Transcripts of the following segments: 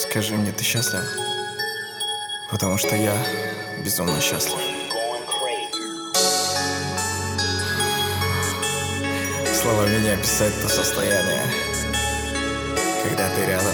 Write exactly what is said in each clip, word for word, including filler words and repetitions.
Скажи мне, ты счастлив? Потому что я безумно счастлив. Словами не описать то состояние, когда ты рядом.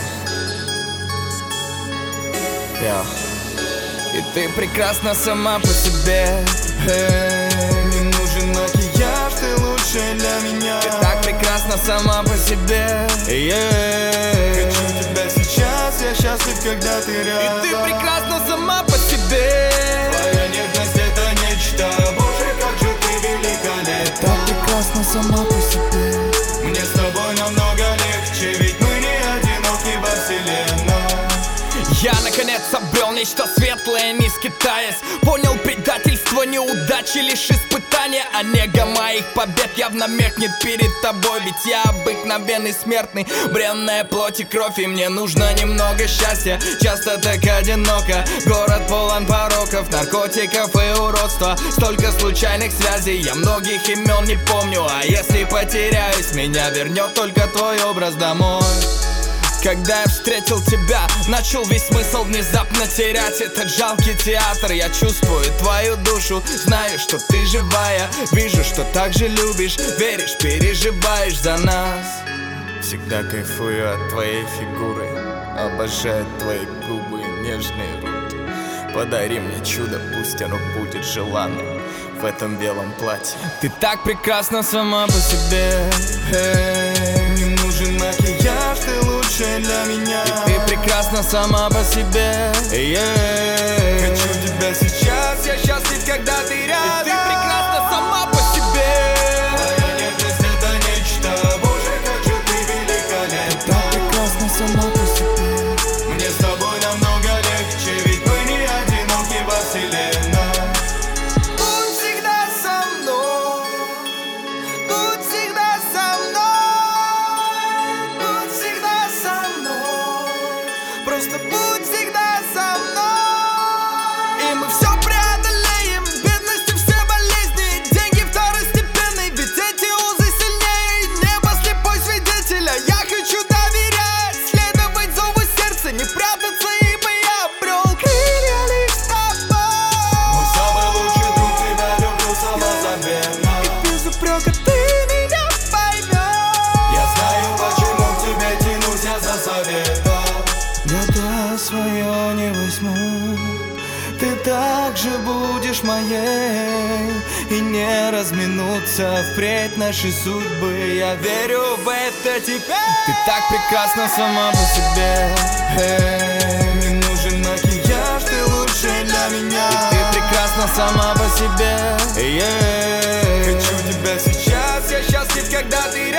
Я. И ты прекрасна сама по себе. Эй, не нужен макияж, ты лучшая для меня. Ты так прекрасна сама по себе. Yeah. Хочу тебя сейчас, я счастлив, когда ты рядом. И ты прекрасна сама по себе. Твоя нежность — это нечто. Боже, как же ты великолепна. Ты так прекрасна сама по себе. Мне с тобой намного легче, ведь мы не одиноки во вселенной. Я наконец обрел нечто светлое, не скитаясь. Понял, предательство, неудачи, лишь испытания. А нега моих побед явно меркнет перед тобой. Ведь я обыкновенный смертный, бренная плоть и кровь. И мне нужно немного счастья, часто так одиноко. Город полон пороков, наркотиков и уродства. Столько случайных связей, я многих имен не помню. А если потеряюсь, меня вернет только твой образ домой. Когда я встретил тебя, начал весь смысл внезапно терять этот жалкий театр. Я чувствую твою душу, знаю, что ты живая. Вижу, что так же любишь, веришь, переживаешь за нас. Всегда кайфую от твоей фигуры, обожаю твои губы и нежные руки. Подари мне чудо, пусть оно будет желанным в этом белом платье. Ты так прекрасна сама по себе. Эй, не нужен макияж, ты лучшая для меня. И ты прекрасна сама по себе. Yeah. Хочу тебя сейчас, я счастлив, когда ты рядом. И ты прекрасна сама по себе. Твоя нежность — это нечто. Боже, как же ты великолепна. Ты так прекрасна сама по себе. Мне с тобой намного легче, ведь мы не одиноки во вселенной. Будь всегда со мной, будь всегда со мной, будь всегда со мной, просто будь всегда со мной. И мы все преодолеем, бедность и все болезни, деньги второстепенные, ведь эти узы сильнее. Небо слепой свидетель, а я хочу доверять, следовать зову сердца, не прятаться, ибо я обрел крылья лишь с тобой. Мой самый лучший друг, тебя люблю самозабвенно. И без упрека ты меня поймешь. Я знаю, почему к тебе тянусь я за советом. Я да свое не возьму, ты также будешь моей. И не разминуться впредь наши судьбы, я верю в это теперь. Ты так прекрасна сама по себе. Эй, не нужен макияж, ты лучшая для меня. И ты прекрасна сама по себе. Yeah. Хочу тебя сейчас, я счастлив, когда ты